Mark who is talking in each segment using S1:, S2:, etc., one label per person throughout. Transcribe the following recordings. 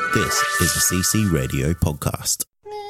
S1: This is a CC Radio podcast.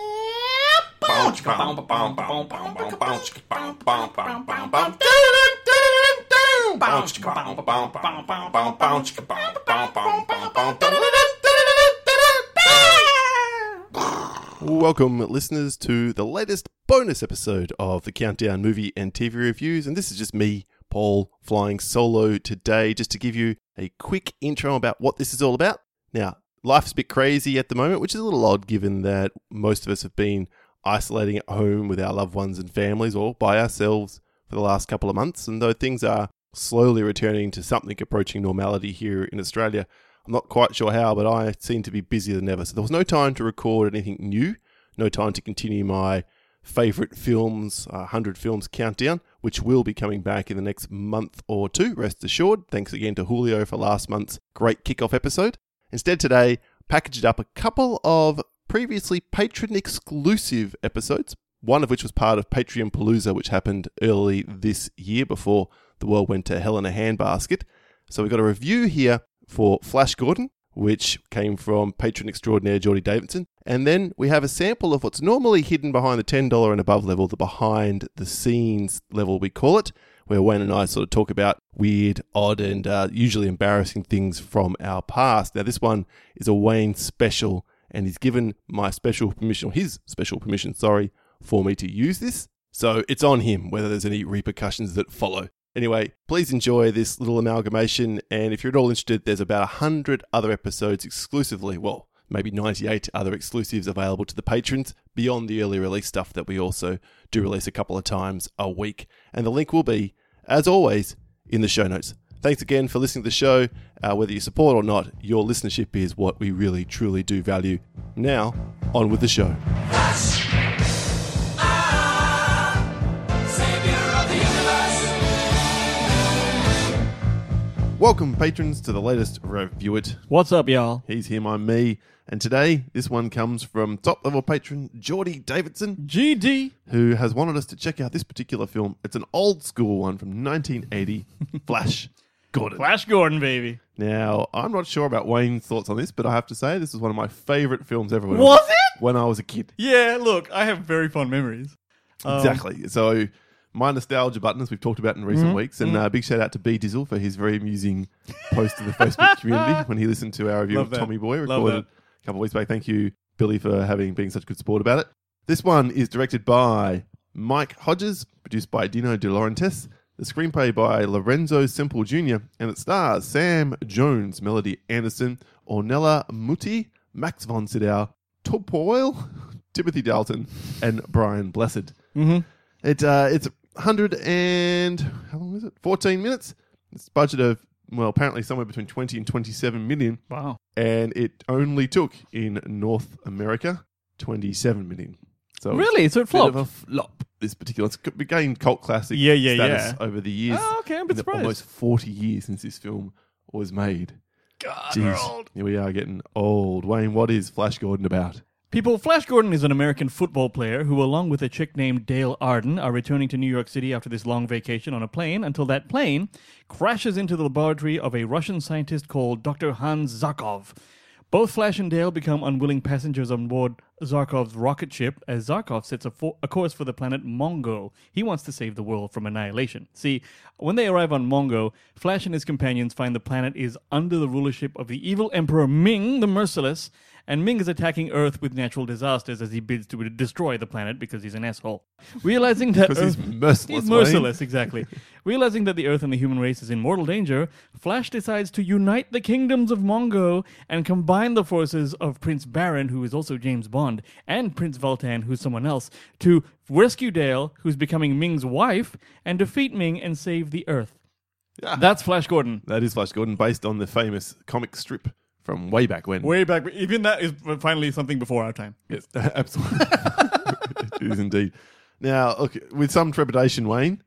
S2: Welcome, listeners, to the latest bonus episode of the Countdown Movie and TV Reviews, and this is just me, Paul, flying solo today, just to give you a quick intro about what this is all about. Now, life's a bit crazy at the moment, which is a little odd given that most of us have been isolating at home with our loved ones and families or by ourselves for the last couple of months, and though things are slowly returning to something approaching normality here in Australia, I'm not quite sure how, but I seem to be busier than ever. So there was no time to record anything new, no time to continue my favourite films, 100 films countdown, which will be coming back in the next month or two, rest assured. Thanks again to Julio for last month's great kickoff episode. Instead today, packaged up a couple of previously patron exclusive episodes, one of which was part of Patreon Palooza, which happened early this year before the world went to hell in a handbasket. So we've got a review here for Flash Gordon, which came from patron extraordinaire Geordie Davidson. And then we have a sample of what's normally hidden behind the $10 and above level, the behind the scenes level we call it, where Wayne and I sort of talk about weird, odd, and usually embarrassing things from our past. Now, this one is a Wayne special, and he's given my special permission, or his special permission, for me to use this. So it's on him, whether there's any repercussions that follow. Anyway, please enjoy this little amalgamation, and if you're at all interested, there's about 100 other episodes exclusively, well, maybe 98 other exclusives available to the patrons beyond the early release stuff that we also do release a couple of times a week. And the link will be, as always, in the show notes. Thanks again for listening to the show. Whether you support or not, your listenership is what we really, truly do value. Now, on with the show. Welcome, patrons, to the latest Review It.
S3: What's up, y'all?
S2: He's him, I'm me. And today, this one comes from top-level patron Geordie Davidson.
S3: GD.
S2: Who has wanted us to check out this particular film. It's an old-school one from 1980, Flash Gordon.
S3: Flash Gordon, baby.
S2: Now, I'm not sure about Wayne's thoughts on this, but I have to say, this is one of my favourite films ever.
S3: Was it?
S2: When I was a kid.
S3: Yeah, look, I have very fond memories.
S2: Exactly. So, my nostalgia button, as we've talked about in recent weeks, and a big shout out to B Dizzle for his very amusing post in the Facebook community when he listened to our review of Tommy Boy, recorded a couple of weeks back. Thank you, Billy, for being such a good support about it. This one is directed by Mike Hodges, produced by Dino De Laurentiis, the screenplay by Lorenzo Semple Jr., and it stars Sam Jones, Melody Anderson, Ornella Muti, Max von Sydow, Todd Powell, Timothy Dalton, and Brian Blessed.
S3: Mm-hmm.
S2: It's 100 and, how long is it? 14 minutes. It's a budget of, well, apparently somewhere between 20 and 27 million.
S3: Wow.
S2: And it only took, in North America, 27 million. So
S3: really? So it flopped?
S2: Bit of a flop, this particular. It's gained cult classic
S3: status
S2: status over the years.
S3: Oh, okay, I'm a bit surprised.
S2: Almost 40 years since this film was made.
S3: God,
S2: Jeez,
S3: we're old.
S2: Here we are getting old. Wayne, what is Flash Gordon about?
S3: People, Flash Gordon is an American football player who, along with a chick named Dale Arden, are returning to New York City after this long vacation on a plane until that plane crashes into the laboratory of a Russian scientist called Dr. Hans Zarkov. Both Flash and Dale become unwilling passengers on board Zarkov's rocket ship as Zarkov sets a course for the planet Mongo. He wants to save the world from annihilation. See, when they arrive on Mongo, Flash and his companions find the planet is under the rulership of the evil Emperor Ming the Merciless, and Ming is attacking Earth with natural disasters as he bids to destroy the planet because he's an asshole. Realizing that
S2: Because
S3: Earth...
S2: he's merciless.
S3: He's merciless, exactly. Realizing that the Earth and the human race is in mortal danger, Flash decides to unite the kingdoms of Mongo and combine the forces of Prince Baron, who is also James Bond, and Prince Vultan, who's someone else, to rescue Dale, who's becoming Ming's wife, and defeat Ming and save the Earth.
S2: Yeah.
S3: That's Flash Gordon.
S2: That is Flash Gordon, based on the famous comic strip from way back when.
S3: Way back. Even that is finally something before our time.
S2: Yes, absolutely. It is indeed. Now, look, with some trepidation, Wayne,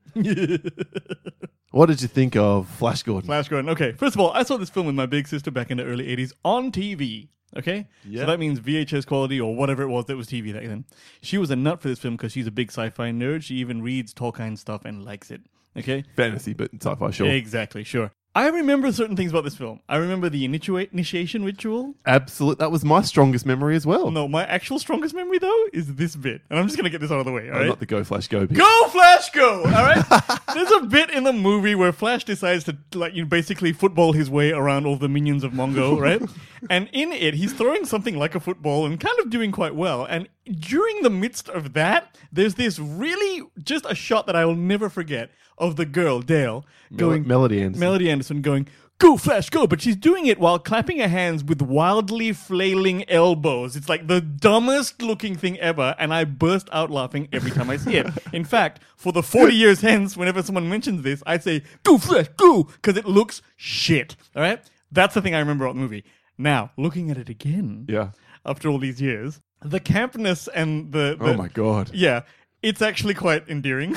S2: what did you think of Flash Gordon?
S3: Flash Gordon. Okay, first of all, I saw this film with my big sister back in the early 80s on TV. Okay?
S2: Yeah.
S3: So that means VHS quality or whatever it was that was TV back then. She was a nut for this film because she's a big sci-fi nerd. She even reads Tolkien stuff and likes it. Okay?
S2: Fantasy, but sci-fi, sure.
S3: Exactly, sure. I remember certain things about this film. I remember the initiation ritual.
S2: Absolutely. That was my strongest memory as well.
S3: No, my actual strongest memory, though, is this bit. And I'm just going to get this out of the way, all right?
S2: Not the Go Flash Go bit.
S3: Go, Flash, go! All right? There's a bit in the movie where Flash decides to, basically football his way around all the minions of Mongo, right? And in it, he's throwing something like a football and kind of doing quite well. And during the midst of that, there's this really, just a shot that I will never forget of the girl, Dale, going...
S2: Melody
S3: Anderson going, go, Flash, go. But she's doing it while clapping her hands with wildly flailing elbows. It's like the dumbest looking thing ever. And I burst out laughing every time I see it. In fact, for the 40 years hence, whenever someone mentions this, I say, go, Flash, go. Because it looks shit. All right? That's the thing I remember about the movie. Now, looking at it again, after all these years, the campness and the
S2: oh my God.
S3: Yeah, it's actually quite endearing.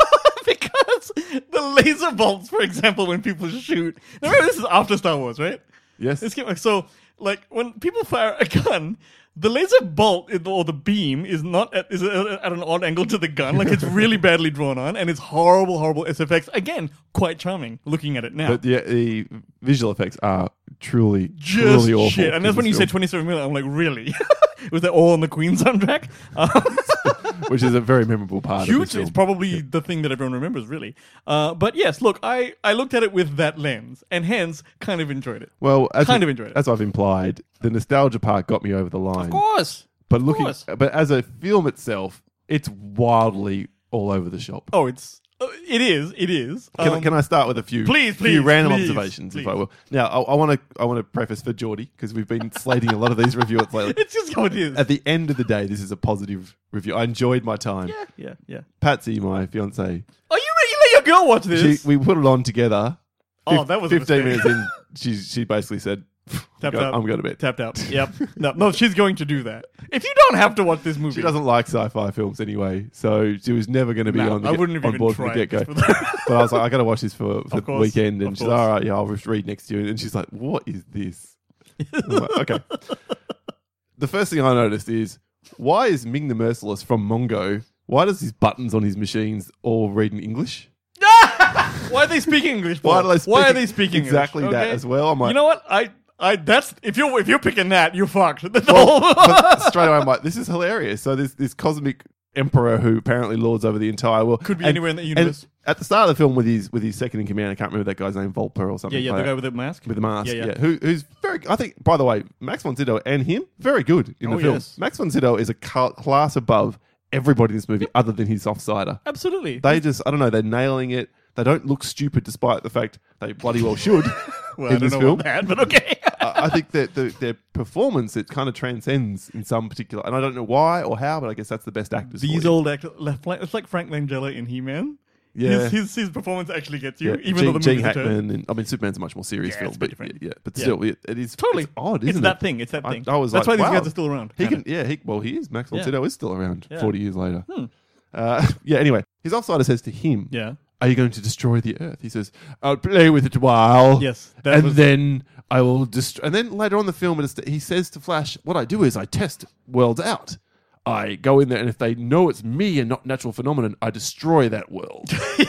S3: Because the laser bolts, for example, when people shoot. Now, remember, this is after Star Wars, right?
S2: Yes.
S3: So, when people fire a gun, the laser bolt or the beam is not at an odd angle to the gun. Like, it's really badly drawn on, and it's horrible SFX. Again, quite charming looking at it now.
S2: But the visual effects are truly awful.
S3: Shit. And that's when you said 27 million. I'm like, really? Was that all on the Queen soundtrack?
S2: Which is a very memorable part of the film.
S3: It's probably the thing that everyone remembers, really. But yes, look, I looked at it with that lens, and hence kind of enjoyed it.
S2: Well,
S3: enjoyed it.
S2: As I've implied, the nostalgia part got me over the line.
S3: Of course.
S2: But but as a film itself, it's wildly all over the shop.
S3: Oh, it is.
S2: Can I start with a few random observations, if I will? Now, I want to preface for Geordie, because we've been slating a lot of these reviews lately.
S3: It's just how it is.
S2: At the end of the day, this is a positive review. I enjoyed my time.
S3: Yeah.
S2: Patsy, my fiance,
S3: Are you ready to let your girl watch this?
S2: we put it on together.
S3: That was
S2: 15 minutes in. She basically said,
S3: Tapped out.
S2: I'm going to bed.
S3: Tapped out. Yep. No, she's going to do that. If you don't have to watch this movie.
S2: She doesn't like sci-fi films anyway, so she was never going to be on board from the get-go. But I was like, I got to watch this for the weekend. And she's like, all right, yeah, I'll just read next to you. And she's like, what is this? I'm like, okay. The first thing I noticed is, why is Ming the Merciless from Mongo, why does his buttons on his machines all read in English?
S3: Why are they speaking English, Paul?
S2: Why
S3: are they speaking
S2: exactly
S3: English?
S2: that as well? I'm like,
S3: you know what? That's if you're picking that, you're fucked.
S2: But straight away I'm like, this is hilarious. So there's this cosmic emperor who apparently lords over the entire world.
S3: Could be anywhere in the universe.
S2: And at the start of the film with his second in command, I can't remember that guy's name, Volper or something.
S3: Yeah, the guy with the mask.
S2: With the mask,
S3: yeah.
S2: Who's very, I think, by the way, Max von Sydow and him, very good in the film.
S3: Yes.
S2: Max von Sydow is a class above everybody in this movie other than his offsider.
S3: Absolutely.
S2: They just, I don't know, they're nailing it. They don't look stupid despite the fact they bloody well should.
S3: Well, I don't know about that, but okay.
S2: I think that their performance, it kind of transcends in some particular, and I don't know why or how, but I guess that's the best actors.
S3: These old actors, it's like Frank Langella in He-Man.
S2: Yeah,
S3: his performance actually gets you, even though the
S2: Gene
S3: movie's
S2: Hackman. And, I mean, Superman's a much more serious film, but still, it is
S3: totally
S2: it's odd. Isn't
S3: it's that thing. It's that thing.
S2: I was
S3: that's
S2: like,
S3: why
S2: wow.
S3: these guys are still around.
S2: He is. Max von Sydow is still around 40 years later. Anyway, his offsider says to him,
S3: "Yeah,
S2: are you going to destroy the Earth?" He says, "I'll play with it a while.
S3: Yes,
S2: then I will destroy." And then later on in the film, he says to Flash, "What I do is I test worlds out. I go in there, and if they know it's me and not natural phenomenon, I destroy that world."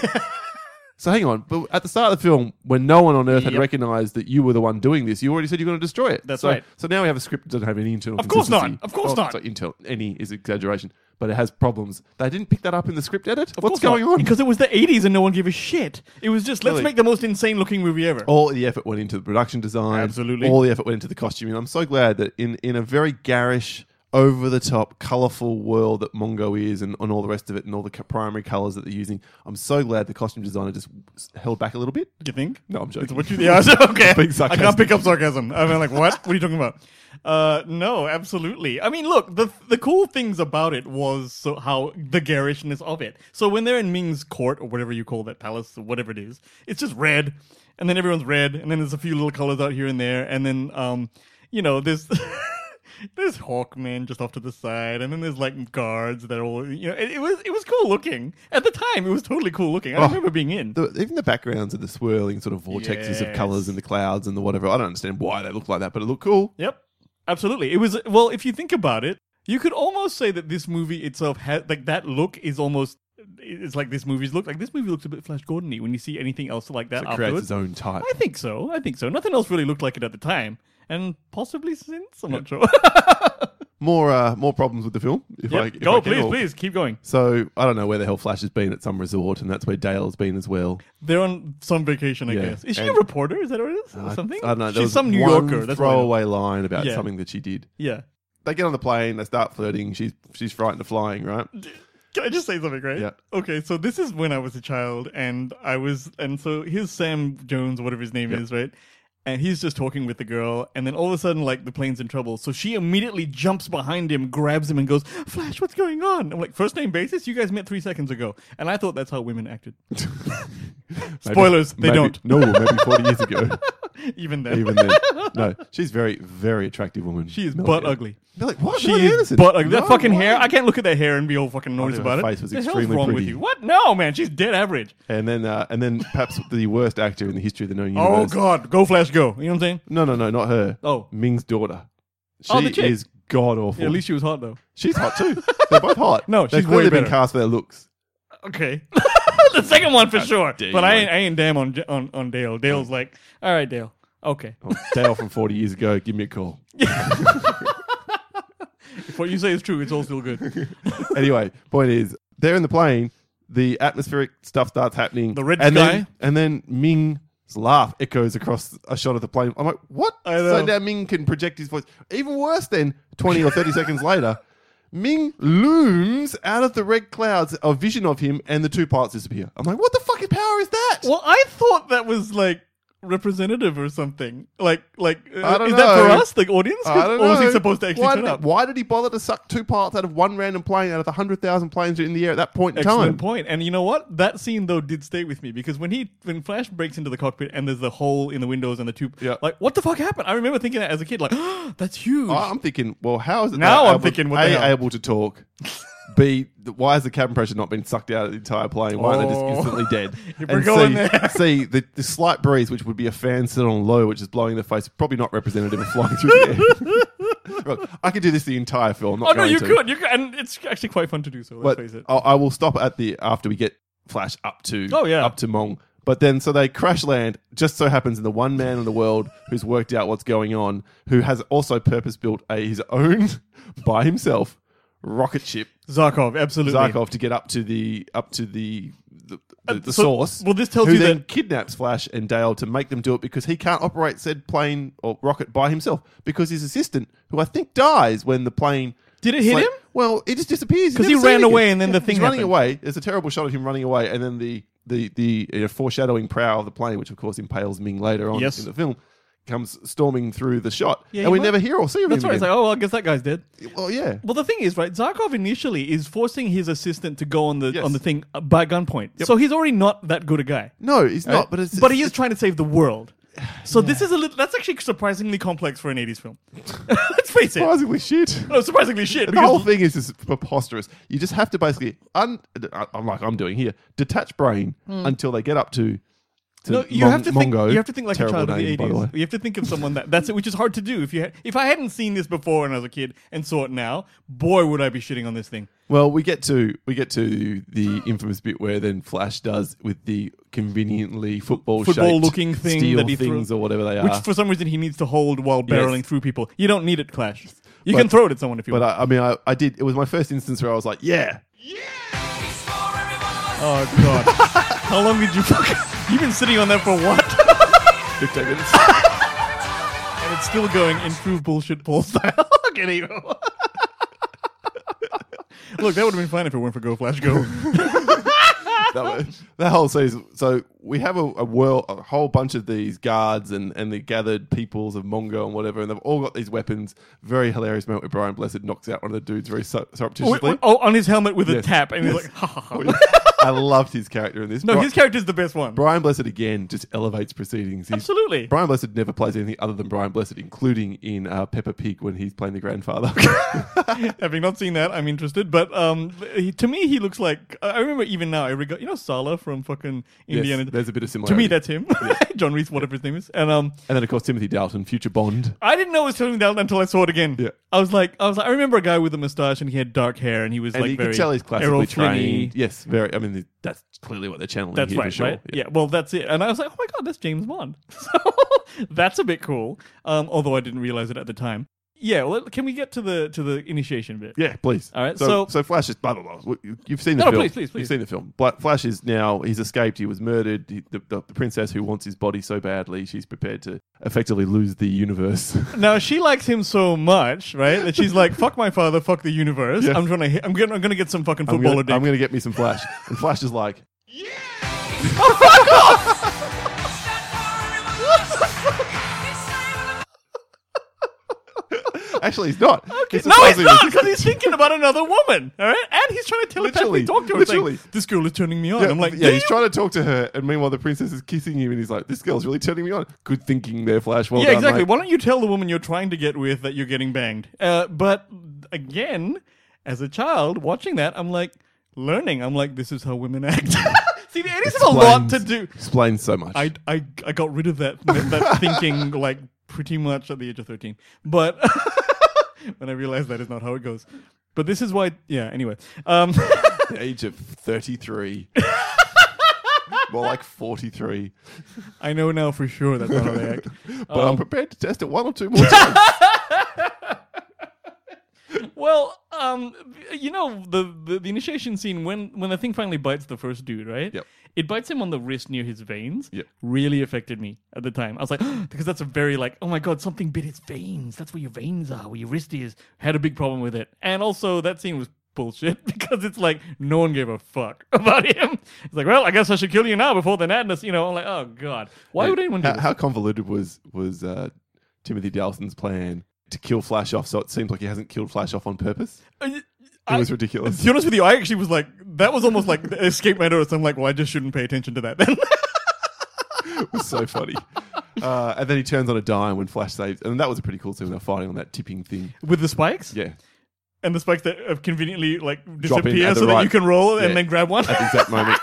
S2: So hang on, but at the start of the film, when no one on Earth had recognized that you were the one doing this, you already said you're going to destroy it.
S3: That's right.
S2: So now we have a script that doesn't have any internal
S3: consistency.
S2: Of course not. Any is exaggeration, but it has problems. They didn't pick that up in the script edit? What's going on?
S3: Because it was the 80s and no one gave a shit. It was just, let's make the most insane looking movie ever.
S2: All the effort went into the production design.
S3: Absolutely.
S2: All the effort went into the costuming. I'm so glad that in a very garish, over-the-top, colourful world that Mongo is and all the rest of it and all the primary colours that they're using, I'm so glad the costume designer just held back a little bit.
S3: You think?
S2: No, I'm joking.
S3: Okay.
S2: I
S3: can't pick up sarcasm. I'm like, what? What are you talking about? No, absolutely. I mean, look, the cool things about it was how the garishness of it. So when they're in Ming's court or whatever you call that palace or whatever it is, it's just red, and then everyone's red, and then there's a few little colors out here and there, and then there's there's Hawkman just off to the side, and then there's like guards that are all it was cool looking at the time. It was totally cool looking. I remember being in
S2: even the backgrounds of the swirling sort of vortexes of colors in the clouds and the whatever. I don't understand why they look like that, but it looked cool.
S3: Yep, absolutely. It was if you think about it, you could almost say that this movie itself had like that look is almost it's like this movie looks a bit Flash Gordon-y when you see anything else like that
S2: So it creates
S3: afterwards.
S2: its own type.
S3: I think so. Nothing else really looked like it at the time, and possibly since. I'm not sure.
S2: More problems with the film. If I can,
S3: Please keep going.
S2: So I don't know where the hell Flash has been at some resort, and that's where Dale's been as well.
S3: They're on some vacation, I
S2: Yeah.
S3: guess. Is she a
S2: And-
S3: reporter? Is that what it is? Or something?
S2: I don't know. There
S3: She's
S2: was
S3: some New
S2: one
S3: Yorker. That's what I know.
S2: throwaway line about
S3: Yeah.
S2: something that she did.
S3: Yeah.
S2: They get on the plane. They start flirting. She's frightened of flying, right?
S3: Can I just say something, right?
S2: Yeah.
S3: Okay, so this is when I was a child, and so here's Sam Jones, whatever his name is, right? And he's just talking with the girl, and then all of a sudden, like, the plane's in trouble. So she immediately jumps behind him, grabs him, and goes, "Flash, what's going on?" I'm like, first name basis? You guys met 3 seconds ago. And I thought that's how women acted. Spoilers, they don't.
S2: No, maybe 40 years ago.
S3: Even then.
S2: Even then. No, she's very, very attractive woman.
S3: She is
S2: Melanie
S3: butt
S2: Anderson.
S3: ugly.
S2: They're like, what?
S3: She
S2: Melanie
S3: is
S2: Anderson?
S3: butt ugly. That
S2: No
S3: fucking
S2: way.
S3: hair. I can't look at that hair and be all fucking noise
S2: her
S3: about it.
S2: face was
S3: The hell's
S2: extremely
S3: wrong with
S2: pretty.
S3: you? What? No, man. She's dead average.
S2: And then perhaps the worst actor in the history of the known
S3: Oh,
S2: universe.
S3: God. Go, Flash, go. You know what I'm saying?
S2: No, not her.
S3: Oh.
S2: Ming's daughter. She
S3: Oh, the chick.
S2: is god awful.
S3: Yeah, at least she was hot, though.
S2: She's hot too. They're both hot.
S3: No,
S2: They've
S3: she's
S2: clearly
S3: way
S2: been
S3: better.
S2: cast for their looks.
S3: Okay. The second one for sure.
S2: dare
S3: But
S2: you,
S3: I
S2: mate.
S3: ain't damn on Dale. Dale's like, all right, Dale. Okay.
S2: Oh, Dale from 40 years ago, give me a call.
S3: If what you say is true, it's all still good.
S2: Anyway, point is, they're in the plane, the atmospheric stuff starts happening.
S3: The red
S2: and
S3: sky.
S2: then Ming's laugh echoes across a shot of the plane. I'm like, what?
S3: I know.
S2: So now Ming can project his voice. Even worse than 20 or 30 seconds later, Ming looms out of the red clouds, a vision of him, and the two pilots disappear. I'm like, what the fucking power is that?
S3: Well, I thought that was like representative or something.
S2: I don't
S3: is that for
S2: know.
S3: us, the audience?
S2: I don't know.
S3: Or was he supposed to actually
S2: why
S3: turn up?
S2: Why did he bother to suck two pilots out of one random plane out of the 100,000 planes in the air at that point in
S3: Excellent
S2: time?
S3: point. And you know what? That scene though did stay with me because when Flash breaks into the cockpit and there's the hole in the windows and the tube,
S2: Yeah.
S3: like what the fuck happened? I remember thinking that as a kid, like, that's huge.
S2: I'm thinking, well, how is it
S3: Now
S2: that
S3: I'm
S2: able-
S3: thinking, what the
S2: A,
S3: hell?
S2: able to talk, B, why has the cabin pressure not been sucked out of the entire plane? Why aren't they just
S3: Oh.
S2: instantly dead?
S3: We're
S2: And
S3: going
S2: C,
S3: there.
S2: C, the slight breeze, which would be a fan sit on low, which is blowing in the face, probably not representative of flying through the air. Look, I could do this the entire film. I'm not
S3: Oh no,
S2: going
S3: you
S2: to.
S3: could, and it's actually quite fun to do so. Let's
S2: But
S3: face it.
S2: I will stop at after we get Flash up to Mong. But then, so they crash land. Just so happens, in the one man in the world who's worked out what's going on, who has also purpose built his own by himself rocket ship,
S3: Zarkov, absolutely.
S2: Zarkov, to get up to the
S3: So-
S2: source.
S3: well, this tells
S2: who
S3: you
S2: then
S3: that-
S2: kidnaps Flash and Dale to make them do it because he can't operate said plane or rocket by himself because his assistant, who I think dies when the plane.
S3: Did it hit him?
S2: Well, it just disappears.
S3: 'Cause
S2: You
S3: he
S2: never see
S3: ran
S2: it
S3: away
S2: again.
S3: and then the thing
S2: He's running
S3: happened.
S2: away. There's a terrible shot of him running away, and then the foreshadowing prow of the plane, which of course impales Ming later on
S3: Yes.
S2: in the film, comes storming through the shot,
S3: Yeah,
S2: and
S3: he
S2: we
S3: might-
S2: never hear or see of
S3: That's
S2: him
S3: right. It's
S2: again.
S3: like, oh, well, I guess that guy's dead.
S2: Well, yeah.
S3: Well, the thing is, right? Zarkov initially is forcing his assistant to go on the
S2: Yes.
S3: thing by gunpoint. So he's already not that good a guy.
S2: No, he's
S3: right?
S2: not. But
S3: he is trying to save the world. So this is that's actually surprisingly complex for an 80s film. Let's face it.
S2: surprisingly shit.
S3: No, surprisingly shit.
S2: And the whole thing is just preposterous. You just have to basically, I'm like I'm doing here, detach brain until they get up to
S3: No, you have to think.
S2: Mongo.
S3: You have to think like a
S2: Terrible
S3: child of the
S2: name, by the way.
S3: 80s. You have to think of someone that's it, which is hard to do. If I hadn't seen this before when I was a kid and saw it now, boy, would I be shitting on this thing.
S2: Well, we get to the infamous bit where then Flash does with the conveniently
S3: Football-looking thing
S2: steel
S3: that he
S2: things
S3: threw-
S2: or whatever they
S3: Which
S2: are.
S3: for some reason he needs to hold while barreling
S2: Yes.
S3: through people. You don't need it, Clash. You
S2: But-
S3: can throw it at someone if you
S2: But
S3: want.
S2: I mean, I did. It was my first instance where I was like, yeah.
S3: Oh god. How long did you fucking... You've been sitting on that for what?
S2: 15 minutes.
S3: And it's still going in true bullshit Paul style. Look at you. Look, that would have been fine if it weren't for Go Flash Go.
S2: that whole season. So we have a whole bunch of these guards and the gathered peoples of Mongo and whatever, and they've all got these weapons. Very hilarious moment where Brian Blessed knocks out one of the dudes very surreptitiously.
S3: Oh, on his helmet with a
S2: Yes.
S3: tap, and he's
S2: Yes.
S3: like, ha ha ha.
S2: I loved his character in this.
S3: No, his character's the best one.
S2: Brian Blessed again just elevates proceedings.
S3: Absolutely.
S2: Brian Blessed never plays anything other than Brian Blessed, including in Peppa Pig when he's playing the grandfather.
S3: Having not seen that, I'm interested. But to me, he looks like... I remember even now, Sala from fucking Indiana.
S2: Yes, there's a bit of similarity.
S3: To me, that's him. John Reese, whatever his name is. And
S2: then, of course, Timothy Dalton, future Bond.
S3: I didn't know it was Timothy Dalton until I saw it again.
S2: Yeah.
S3: I was like, I remember a guy with a mustache and he had dark hair and he was
S2: And
S3: like
S2: you
S3: very
S2: could tell he's classically
S3: Errol Flynn-y.
S2: trained. Yes, very. I mean, that's clearly what they're channeling
S3: That's
S2: here
S3: right,
S2: for sure.
S3: right? Yeah, well, that's it. And I was like, oh my God, that's James Bond. So that's a bit cool. Although I didn't realize it at the time. Yeah, well, can we get to the initiation bit?
S2: Yeah, please.
S3: All right,
S2: So Flash is blah blah blah. You've seen the
S3: No,
S2: film.
S3: please.
S2: You've seen the film. Flash is now. He's escaped. He was murdered. The princess who wants his body so badly, she's prepared to effectively lose the universe.
S3: Now she likes him so much, right? That she's like, "Fuck my father, fuck the universe."
S2: Yes.
S3: I'm gonna get some fucking footballer dick.
S2: I'm gonna get me some Flash. And Flash is like, actually, he's not.
S3: Okay.
S2: He's
S3: No, he's
S2: surprisingly-
S3: not, because he's thinking about another woman, all right? And he's trying to telepathically talk to her,
S2: literally.
S3: saying, "This girl is turning me on."
S2: Yeah,
S3: I'm like,
S2: yeah, he's trying to talk to her, and meanwhile the princess is kissing him, and he's like, "This girl's really turning me on." Good thinking there, Flash. Well
S3: yeah,
S2: done,
S3: exactly.
S2: mate.
S3: Why don't you tell the woman you're trying to get with that you're getting banged? But again, as a child watching that, I'm like learning. I'm like, this is how women act. See, it is a lot to do.
S2: Explains so much.
S3: I got rid of that thinking like pretty much at the age of 13, but when I realized that is not how it goes. But this is why. Yeah. Anyway.
S2: The age of 33. More like 43.
S3: I know now for sure that's not how they act.
S2: But I'm prepared to test it one or two more times.
S3: Well, the initiation scene when the thing finally bites the first dude, right?
S2: Yep.
S3: It bites him on the wrist near his veins.
S2: Yep.
S3: Really affected me at the time. I was like, because that's a very like, oh my God, something bit his veins. That's where your veins are, where your wrist is. Had a big problem with it. And also that scene was bullshit because it's like no one gave a fuck about him. It's like, well, I guess I should kill you now before the madness. I'm like, oh God, why would anyone do this?
S2: How convoluted was Timothy Dalton's plan to kill Flash off? So it seems like he hasn't killed Flash off on purpose. It was ridiculous.
S3: To be honest with you, I actually was like, that was almost like escape my notice. I'm like, well, I just shouldn't pay attention to that then.
S2: It was so funny. And then he turns on a dime when Flash saves. And that was a pretty cool scene when they're fighting on that tipping thing.
S3: With the spikes?
S2: Yeah.
S3: And the spikes that conveniently like
S2: Drop in
S3: disappear
S2: at the
S3: so that
S2: right-
S3: you can roll
S2: yeah.
S3: and then grab one.
S2: At the exact moment.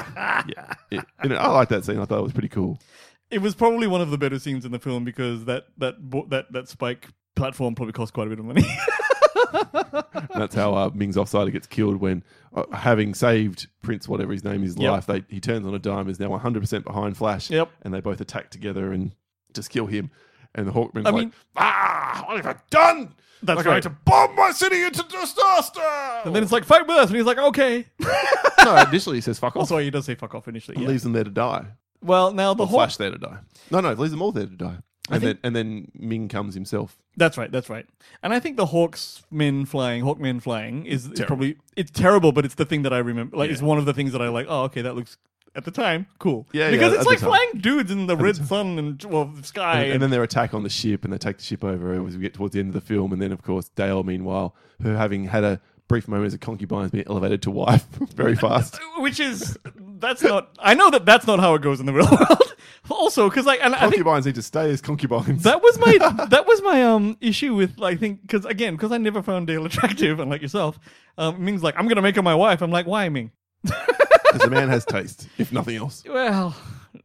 S2: Yeah. I like that scene. I thought it was pretty cool.
S3: It was probably one of the better scenes in the film because that spike platform probably cost quite a bit of money.
S2: And that's how Ming's Offsider gets killed when, having saved Prince, whatever his name is,
S3: Yep.
S2: life, he turns on a dime, is now 100% behind Flash.
S3: Yep.
S2: And they both attack together and just kill him. And the Hawkman's
S3: I
S2: like,
S3: mean-
S2: what have I done?
S3: That's
S2: I'm
S3: right.
S2: going to bomb my city into disaster!
S3: And then it's like, fight with us. And he's like, okay.
S2: No, initially he says fuck off.
S3: Also, he does say fuck off initially.
S2: And
S3: Yeah.
S2: leaves them there to die.
S3: Well, now the
S2: Or
S3: whole...
S2: Flash there to die. No, leaves them all there to die.
S3: think-
S2: And then Ming comes himself.
S3: That's right. And I think the Hawkmen flying is
S2: Terrible.
S3: probably, it's terrible, but it's the thing that I remember. Like,
S2: Yeah.
S3: it's one of the things that I like, oh, okay, that looks, at the time, cool.
S2: Yeah,
S3: because
S2: yeah,
S3: it's
S2: at
S3: like
S2: the time.
S3: flying dudes in the red sun and, well, sky.
S2: And then their attack on the ship, and they take the ship over as we get towards the end of the film. And then, of course, Dale, meanwhile, her having had a brief moment as a concubine, is being elevated to wife very fast.
S3: Which is, I know that's not how it goes in the real world. Also, because like, and I think
S2: Concubines need to stay as concubines.
S3: that was my issue with, I think, because I never found Dale attractive, unlike yourself. Ming's like, I'm gonna make her my wife. I'm like, why, Ming?
S2: Because the man has taste, if nothing else.
S3: Well,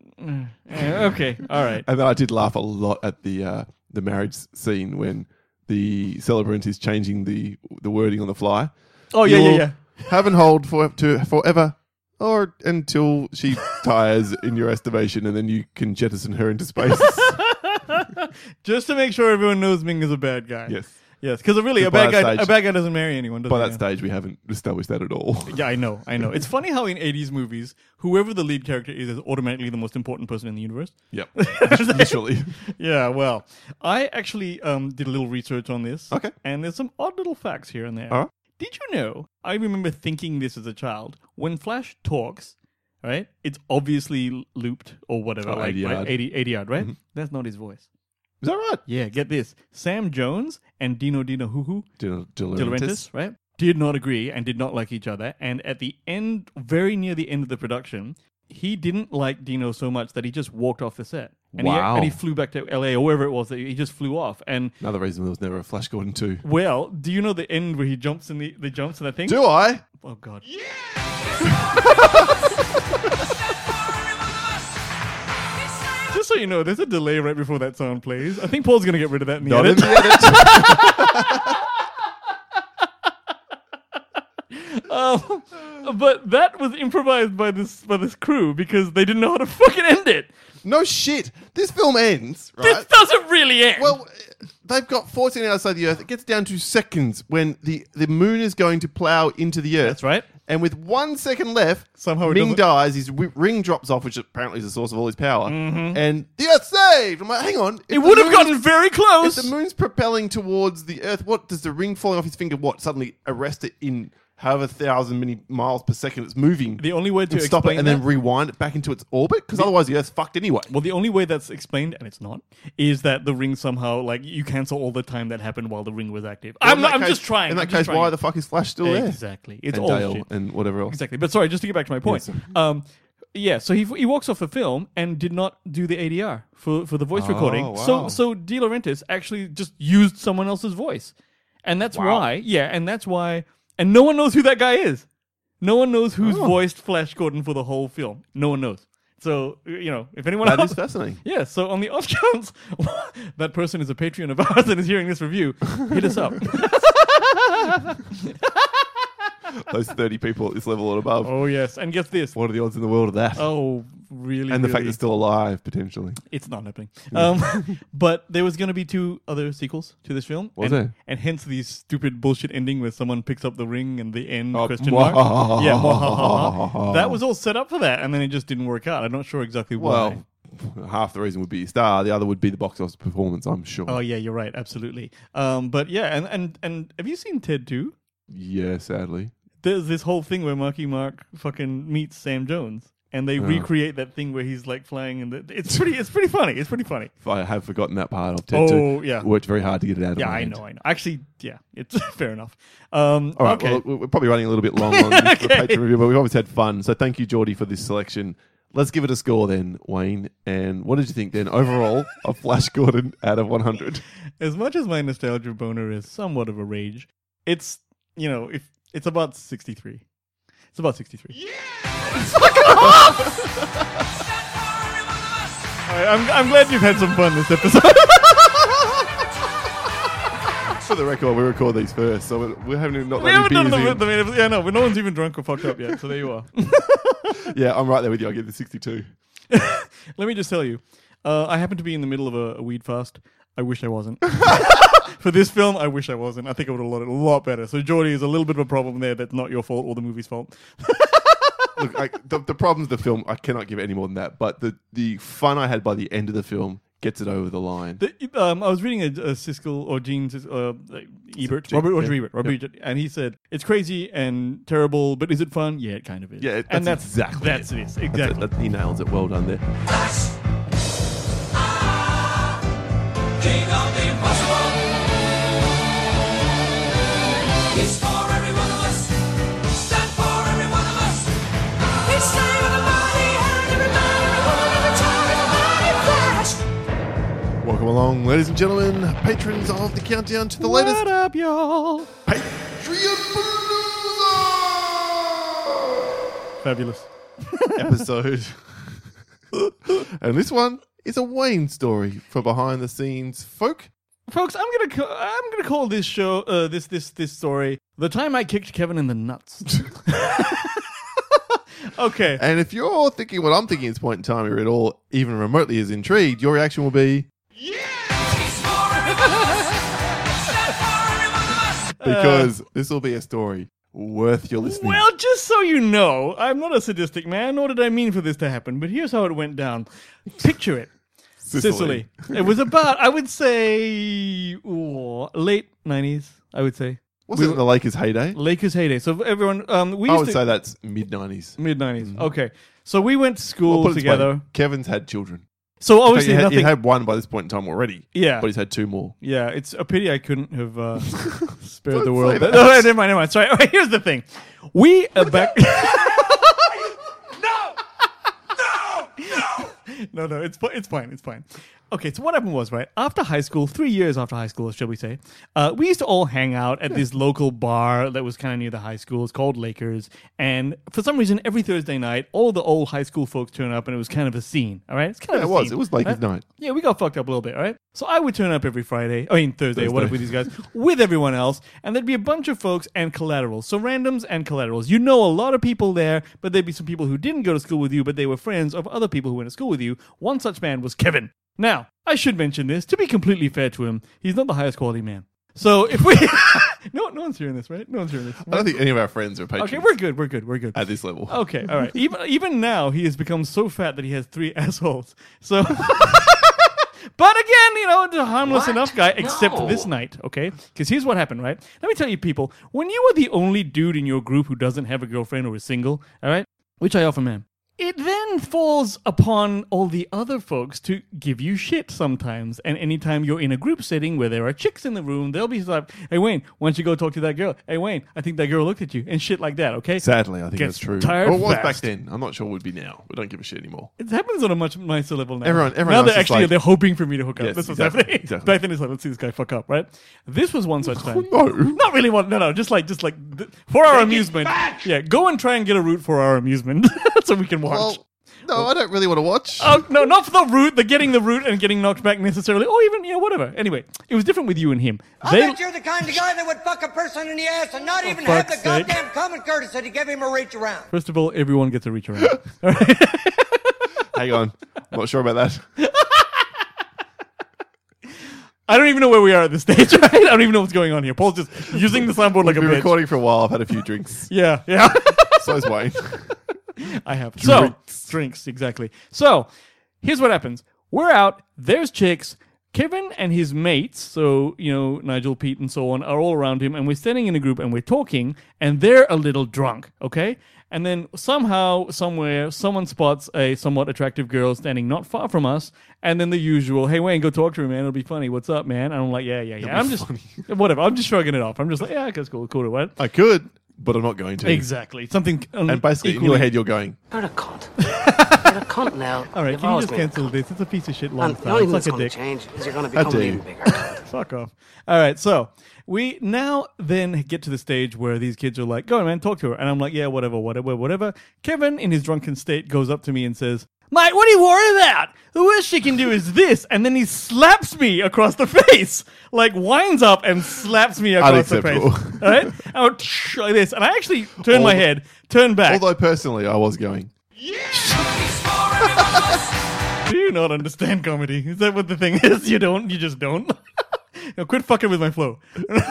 S3: okay, all right.
S2: And then I did laugh a lot at the marriage scene when the celebrant is changing the wording on the fly.
S3: Oh
S2: You
S3: yeah,
S2: will
S3: yeah.
S2: Have and hold forever, or until she tires in your estimation, and then you can jettison her into space.
S3: Just to make sure everyone knows Ming is a bad guy.
S2: Yes.
S3: Because really, a
S2: By
S3: bad
S2: that
S3: guy
S2: stage-
S3: doesn't marry anyone. Does
S2: By
S3: he?
S2: that stage, we haven't established that at all.
S3: Yeah, I know. It's funny how in 80s movies, whoever the lead character is automatically the most important person in the universe.
S2: Yep. Literally.
S3: Yeah, well, I actually did a little research on this.
S2: Okay.
S3: And there's some odd little facts here and there.
S2: All right.
S3: Did you know, I remember thinking this as a child, when Flash talks, right, it's obviously looped or whatever.
S2: Oh,
S3: like
S2: 80 yard.
S3: 80 yard, right?
S2: Mhm.
S3: That's not his voice.
S2: Is that right?
S3: Yeah, get this. Sam Jones and Dino Huhu
S2: De
S3: De Laurentiis, right, did not agree and did not like each other. And at the end, very near the end of the production, he didn't like Dino so much that he just walked off the set. And
S2: Wow.
S3: and he flew back to LA or wherever it was. That he just flew off. And
S2: Another reason there was never a Flash Gordon 2.
S3: well, do you know the end where he jumps in the jumps in that thing?
S2: Do I?
S3: Oh God. Just so you know, there's a delay right before that sound plays. I think Paul's going to get rid of that in the
S2: Not in
S3: edit.
S2: the edit.
S3: But that was improvised by this crew because they didn't know how to fucking end it.
S2: No shit. This film ends, right?
S3: This doesn't really end.
S2: Well, they've got 14 outside the Earth. It gets down to seconds when the moon is going to plow into the Earth.
S3: That's right.
S2: And with 1 second left,
S3: Somehow it
S2: Ming
S3: doesn't-
S2: dies, his ring drops off, which apparently is the source of all his power. And the Earth's saved! I'm like, hang on.
S3: it would have gotten very close.
S2: If the moon's propelling towards the Earth, what does the ring falling off his finger, suddenly arrest it in however 1,000 many miles per second it's moving?
S3: The only way to
S2: and stop it
S3: explain
S2: and
S3: that,
S2: then rewind it back into its orbit? Because otherwise the Earth's fucked anyway.
S3: well, the only way that's explained, and it's not, is that the ring somehow, like, you cancel all the time that happened while the ring was active. I'm just trying.
S2: In that
S3: I'm just
S2: case, why
S3: trying.
S2: the fuck is Flash still there?
S3: Exactly. It's
S2: And
S3: all
S2: Dale
S3: shit.
S2: and whatever else.
S3: Exactly. But sorry, just to get back to my point.
S2: Yes.
S3: Yeah, so he walks off the film and did not do the ADR for the voice recording.
S2: wow.
S3: So De Laurentiis actually just used someone else's voice. And that's why, and no one knows who that guy is. No one knows who's voiced Flash Gordon for the whole film. No one knows. So, if anyone
S2: That
S3: else...
S2: is fascinating.
S3: Yeah, so on the off chance that person is a Patreon of ours and is hearing this review, hit us up.
S2: Those 30 people at this level and above.
S3: Oh, yes. And guess this.
S2: What are the odds in the world of that?
S3: Oh, really?
S2: and the fact
S3: really-
S2: they're still alive, potentially.
S3: It's not happening. But there was going to be 2 other sequels to this film.
S2: Was
S3: and,
S2: there?
S3: And hence the stupid bullshit ending where someone picks up the ring and the end question
S2: mwah,
S3: mark.
S2: ha, ha, ha,
S3: Yeah,
S2: ha,
S3: mwah,
S2: ha,
S3: ha,
S2: ha,
S3: ha.
S2: ha.
S3: That was all set up for that, and then it just didn't work out. I'm not sure exactly why.
S2: Well, half the reason would be your star, the other would be the box office performance, I'm sure.
S3: Oh, yeah, you're right. Absolutely. But yeah, and have you seen Ted 2?
S2: Yeah, sadly.
S3: There's this whole thing where Marky Mark fucking meets Sam Jones. And they recreate that thing where he's like flying, and it's pretty funny. It's pretty funny.
S2: I have forgotten that part of Ted 2.
S3: Oh, yeah.
S2: Worked very hard to get it out of
S3: Yeah,
S2: my
S3: I
S2: head.
S3: know. Actually, yeah, it's fair enough.
S2: All right,
S3: okay.
S2: well, we're probably running a little bit long on the Patreon review, but we've always had fun. So thank you, Geordie, for this selection. Let's give it a score then, Wayne. And what did you think then overall of Flash Gordon out of 100?
S3: As much as my nostalgia boner is somewhat of a rage, it's if it's about 63. It's about 63. Yeah! All right, I'm glad you've had some fun this episode.
S2: For the record, we record these first, so we haven't not
S3: We
S2: let
S3: haven't
S2: any
S3: done
S2: beers in.
S3: no, but no one's even drunk or fucked up yet. So there you are.
S2: Yeah, I'm right there with you. I get the 62.
S3: Let me just tell you, I happen to be in the middle of a weed fast. I wish I wasn't. For this film, I wish I wasn't. I think I would have loved it a lot better. So Geordie is a little bit of a problem there. That's not your fault or the movie's fault.
S2: Look, the problem's the film. I cannot give it any more than that. But the fun I had by the end of the film gets it over the line.
S3: I was reading a Siskel or Gene Ebert, Robert Ebert, and he said it's crazy and terrible, but is it fun? Yeah, it kind of is.
S2: Yeah,
S3: and that's
S2: exactly
S3: that's it. Exactly.
S2: He nails it. Well done there.
S4: King of the impossible. He's for every one of us. Stand for every one of us. He's saving the body and every man, every woman, every child, everybody Flash.
S2: Welcome along, ladies and gentlemen, patrons of the countdown to the latest
S3: What up, y'all?
S2: Patreon
S3: Fabulous.
S2: episode. And this one is a Wayne story for behind the scenes folk.
S3: Folks, I'm gonna call this show this story "The Time I Kicked Kevin in the Nuts." Okay.
S2: And if you're thinking what I'm thinking at this point in time, you're at all even remotely as intrigued, your reaction will be
S4: He's for every one of us. Stand for every one of us.
S2: because this will be a story worth your listening.
S3: Well, just so you know, I'm not a sadistic man, nor did I mean for this to happen, but here's how it went down. Picture it. Sicily. It was about, I would say, late 90s, I would say.
S2: Wasn't it the Lakers' heyday?
S3: Lakers heyday. So everyone, we
S2: I
S3: used
S2: would
S3: to...
S2: say that's mid-90s.
S3: Mid-90s. Okay. So we went to
S2: I'll
S3: school
S2: put it this way,
S3: together.
S2: Kevin's had children.
S3: So obviously
S2: he
S3: nothing.
S2: had one by this point in time already.
S3: Yeah.
S2: But he's had two more.
S3: Yeah, it's a pity I couldn't have spared the
S2: Don't
S3: world.
S2: say that.
S3: No, never mind. Sorry. Okay, here's the thing. We are back. No, it's fine. Okay, so what happened was, right, after high school, 3 years after high school, shall we say, we used to all hang out at this local bar that was kind of near the high school. It's called Lakers. And for some reason, every Thursday night, all the old high school folks turn up, and it was kind of a scene, all right? It's kind of a scene.
S2: It was Lakers
S3: right?
S2: night.
S3: Yeah, we got fucked up a little bit, all right? So I would turn up every Thursday or whatever with these guys, with everyone else, and there'd be a bunch of folks and collaterals. So randoms and collaterals. You know a lot of people there, but there'd be some people who didn't go to school with you, but they were friends of other people who went to school with you. One such man was Kevin. Now, I should mention this, to be completely fair to him, he's not the highest quality man. So if we... no one's hearing this, right? No one's hearing this.
S2: I don't think any of our friends are patrons.
S3: Okay, we're good.
S2: At this level.
S3: Okay, all right. Even now, he has become so fat that he has 3 assholes. So... But again, a harmless enough guy, except this night, okay? Because here's what happened, right? Let me tell you, people, when you are the only dude in your group who doesn't have a girlfriend or is single, all right? Which I often am. It then falls upon all the other folks to give you shit sometimes. And anytime you're in a group setting where there are chicks in the room, they'll be like, hey, Wayne, why don't you go talk to that girl? Hey, Wayne, I think that girl looked at you. And shit like that, okay?
S2: Sadly, I think
S3: Gets
S2: that's true.
S3: tired
S2: Or it was
S3: fast.
S2: back then. I'm not sure it would be now. We don't give a shit anymore.
S3: It happens on a much nicer level now.
S2: Everyone
S3: now
S2: else
S3: they're
S2: is like-
S3: they're hoping for me to hook up.
S2: Yes,
S3: That's what's
S2: exactly,
S3: happening.
S2: exactly.
S3: Back then it's like, let's see this guy fuck up, right? This was one such time.
S2: No.
S3: Not really one. No, just like for our amusement. Yeah, go and try and get a route for our amusement so we can watch.
S2: Well, no, I don't really want to watch.
S3: Oh, no, not for the route, the getting the route and getting knocked back necessarily, or even, whatever. Anyway, it was different with you and him.
S5: I bet you're the kind of guy that would fuck a person in the ass and not even have the
S3: fuck's sake.
S5: goddamn common courtesy to give him a reach around.
S3: First of all, everyone gets a reach around. All right?
S2: Hang on. Not sure about that.
S3: I don't even know where we are at this stage, right? I don't even know what's going on here. Paul's just using the soundboard like a
S2: We've been
S3: bitch.
S2: recording for a while. I've had a few drinks.
S3: Yeah.
S2: So's Wayne.
S3: I have. Drinks, exactly. So, here's what happens. We're out, there's chicks, Kevin and his mates, so, Nigel, Pete, and so on, are all around him, and we're standing in a group and we're talking, and they're a little drunk, okay? And then somehow, somewhere, someone spots a somewhat attractive girl standing not far from us, and then the usual, hey, Wayne, go talk to her, man, it'll be funny, what's up, man? And I'm like, yeah. I'm just, whatever, I'm just shrugging it off. I'm just like, yeah, that's cool, what?
S2: I could, but I'm not going to.
S3: Exactly. Something
S2: And basically, in your head, you're going,
S6: You're a cunt. You're a cunt now.
S3: All right,
S6: You've
S3: can you
S6: always
S3: just
S6: been a
S3: cancel
S6: cunt.
S3: this? It's a piece of shit
S6: And
S3: long
S6: the
S3: time.
S6: only
S3: It's
S6: thing
S3: like
S6: that's
S3: a
S6: going
S3: dick.
S6: to change is you're going to
S2: How
S6: become an
S2: dare
S6: even
S2: you.
S6: bigger cunt.
S3: Fuck off. All right, so we now then get to the stage where these kids are like, go on, man, talk to her. And I'm like, yeah, whatever. Kevin, in his drunken state, goes up to me and says, mate, what are you worried about? The worst she can do is this. And then he slaps me across the face. Like, winds up and slaps me across the face.
S2: Unacceptable.
S3: All right? I went like this. And I actually turned my head, turned back.
S2: although personally, I was going,
S3: Do you not understand comedy? Is that what the thing is? You don't? You just don't? Now quit fucking with my flow.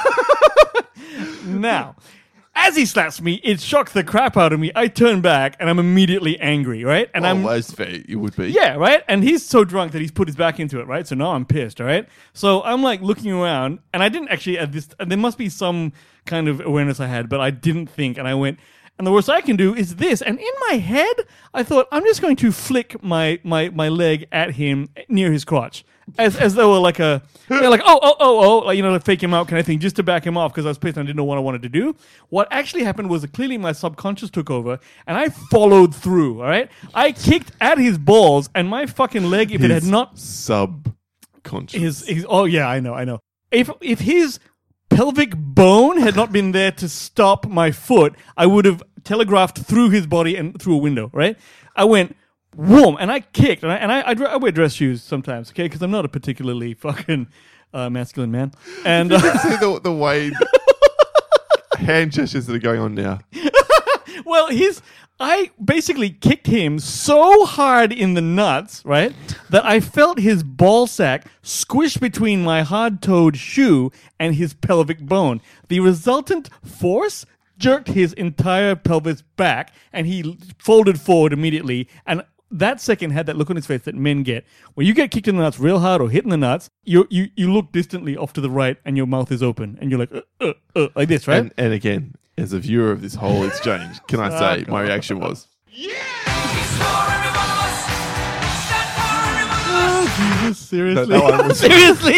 S3: Now, as he slaps me, it shocks the crap out of me. I turn back and I'm immediately angry, right? And I'm
S2: as fair you would be.
S3: yeah, right? And he's so drunk that he's put his back into it, right? So now I'm pissed, all right? So I'm like looking around, and I didn't actually, there must be some kind of awareness I had, but I didn't think, and I went, and the worst I can do is this. And in my head, I thought, I'm just going to flick my leg at him near his crotch. As though like like, like, to fake him out kind of thing, just to back him off because I was pissed and I didn't know what I wanted to do. What actually happened was clearly my subconscious took over and I followed through, all right? I kicked at his balls and my fucking leg, if it had not...
S2: subconscious.
S3: Oh, yeah, I know. If his pelvic bone had not been there to stop my foot, I would have telegraphed through his body and through a window, right? I went... Whoom! And I kicked, and I wear dress shoes sometimes, okay? Because I'm not a particularly fucking masculine man. And
S2: See the way hand gestures that are going on now.
S3: well, I basically kicked him so hard in the nuts, right, that I felt his ball sack squish between my hard-toed shoe and his pelvic bone. The resultant force jerked his entire pelvis back, and he folded forward immediately, and that second had that look on his face that men get. When you get kicked in the nuts real hard or hit in the nuts, you look distantly off to the right and your mouth is open and you're like, like this, right?
S2: And again, as a viewer of this whole exchange, can I say my reaction was,
S3: Jesus, seriously?
S2: that one was-
S3: Seriously?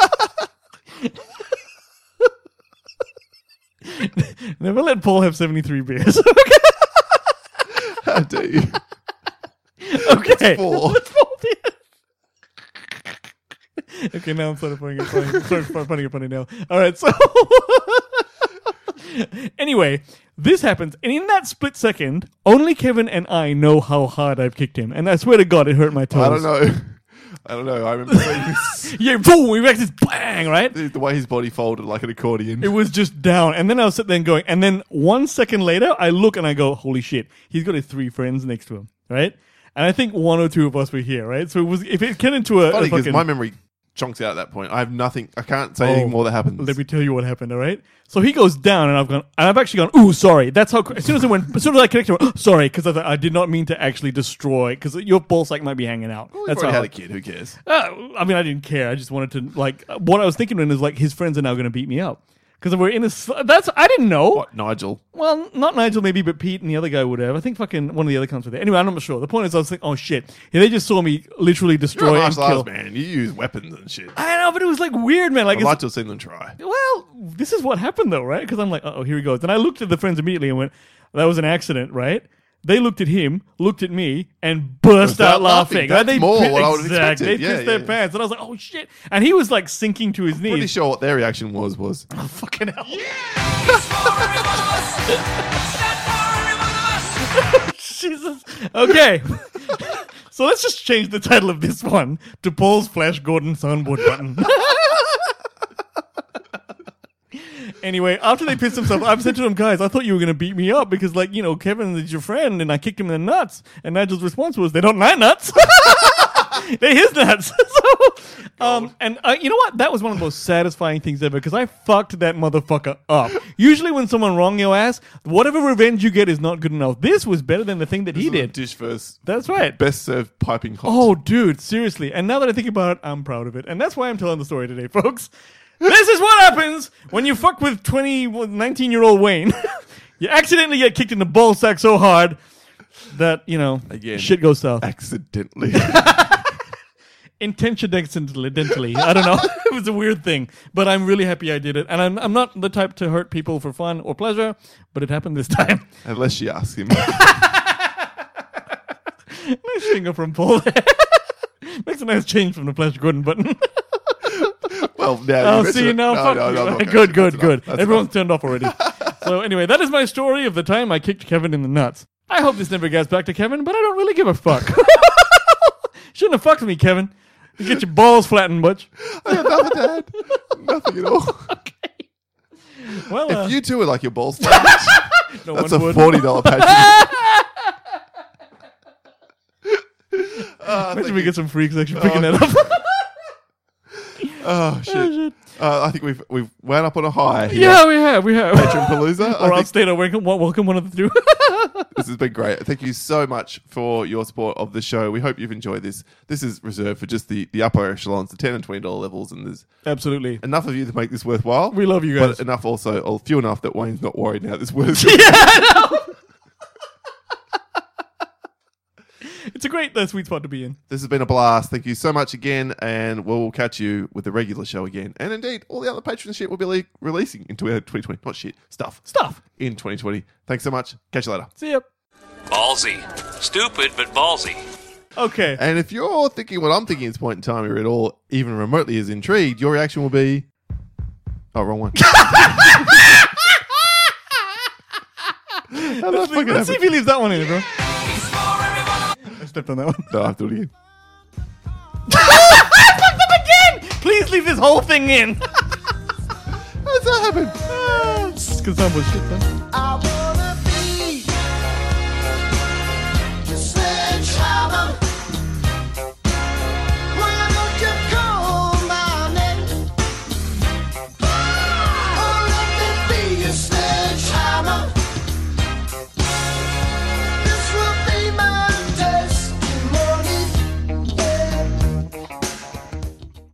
S3: Never let Paul have 73 beers.
S2: How dare you?
S3: Okay.
S2: 4.
S3: That's 4 beers. Okay, now I'm sort of finding it funny. Finding it funny now. All right, so anyway, this happens, and in that split second, only Kevin and I know how hard I've kicked him, and I swear to God, it hurt my toes.
S2: I don't know. I remember seeing this,
S3: Yeah, boom! We make this bang, right?
S2: the way his body folded like an accordion.
S3: It was just down, and then I was sitting there going, and then 1 second later, I look and I go, "Holy shit!" He's got his 3 friends next to him, right? And I think 1 or 2 of us were here, right? So it was if it turned into a
S2: Funny because
S3: fucking,
S2: my memory chunks out at that point. I have nothing. I can't say anything more that happens.
S3: Let me tell you what happened, all right? So he goes down, and I've actually gone, ooh, sorry. That's how, as soon as I connected, I went, sorry, because I did not mean to actually destroy, because your ball sack might be hanging out.
S2: Well,
S3: That's
S2: we've already
S3: how.
S2: had a kid. Who cares?
S3: I mean, I didn't care. I just wanted to, like, what I was thinking is, like, his friends are now going to beat me up. Because we're in a, I didn't know.
S2: What, Nigel?
S3: Well, not Nigel maybe, but Pete and the other guy would have. I think fucking one of the other cunts were there. Anyway, I'm not sure. The point is I was thinking, oh shit. Yeah, they just saw me literally
S2: You're
S3: destroy
S2: a
S3: and
S2: martial
S3: kill.
S2: arts man. You use weapons and shit.
S3: I know, but it was like weird, man. Like,
S2: I'd like to have seen them try.
S3: well, this is what happened though, right? Because I'm like, oh, here he goes. And I looked at the friends immediately and went, that was an accident, right? They looked at him, looked at me, and burst out laughing.
S2: That's
S3: They
S2: more
S3: pi-
S2: what I would have
S3: exactly.
S2: expected.
S3: They
S2: Yeah,
S3: pissed their
S2: yeah.
S3: pants. And I was like, oh shit. And he was like sinking to his
S2: Pretty
S3: knees.
S2: sure what their reaction was.
S3: Oh, fucking hell. Jesus. Okay. So let's just change the title of this one to Paul's Flash Gordon soundboard button. Anyway, after they pissed themselves, I've said to them, guys, I thought you were going to beat me up because, like, you know, Kevin is your friend and I kicked him in the nuts. And Nigel's response was, they don't like nuts. They're his nuts. And you know what? That was one of the most satisfying things ever because I fucked that motherfucker up. Usually when someone wrong your ass, whatever revenge you get is not good enough. This was better than the thing that he did.
S2: Dish first.
S3: That's right.
S2: Best served piping hot.
S3: Oh, dude, seriously. And now that I think about it, I'm proud of it. And that's why I'm telling the story today, folks. This is what happens when you fuck with 19-year-old Wayne. You accidentally get kicked in the ball sack so hard that, you know,
S2: Again.
S3: shit goes south.
S2: Accidentally.
S3: Intentionally. I don't know. It was a weird thing. But I'm really happy I did it. And I'm not the type to hurt people for fun or pleasure, but it happened this time.
S2: Unless she asks him.
S3: Nice finger from Paul there. Makes a nice change from the Flash Gordon button.
S2: Well, now
S3: I'll
S2: you
S3: see you now.
S2: No,
S3: Fuck
S2: no,
S3: you.
S2: no, I'm not
S3: Good.
S2: going to. That's
S3: Everyone's
S2: enough.
S3: turned off already. So anyway, that is my story of the time I kicked Kevin in the nuts. I hope this never gets back to Kevin, but I don't really give a fuck. Shouldn't have fucked me, Kevin. You get your balls flattened, butch.
S2: I got nothing, Dad. Nothing at all.
S3: Well,
S2: If you two are like your balls flattened,
S3: no
S2: that's a
S3: one would.
S2: $40 patch.
S3: Imagine we get some freaks actually picking that up.
S2: Oh shit! I think we've wound up on a high. here.
S3: Yeah, we have.
S2: Patron Palooza.
S3: Or
S2: I
S3: I'll
S2: think
S3: stay to welcome one of the two.
S2: this has been great. Thank you so much for your support of the show. We hope you've enjoyed this. This is reserved for just the upper echelons, the $10 and $20 levels, and there's
S3: Absolutely.
S2: enough of you to make this worthwhile.
S3: We love you guys.
S2: but enough also, or few enough that Wayne's not worried now. This was
S3: It's a great sweet spot to be in.
S2: This has been a blast. Thank you so much again, and we'll catch you with the regular show again. And indeed, all the other Patreon shit will be releasing in 2020. Not shit, stuff in 2020. Thanks so much. Catch you later.
S3: See ya.
S7: Ballsy. Stupid, but ballsy.
S3: Okay.
S2: And if you're thinking what I'm thinking at this point in time, you're at all even remotely as intrigued, your reaction will be, oh, wrong one.
S3: Let's see if he leaves that one in, bro. I stepped on that one.
S2: No, I have to do it again.
S3: I fucked up again! Please leave this whole thing in.
S2: How does that happen?
S3: It's because someone was shit, man.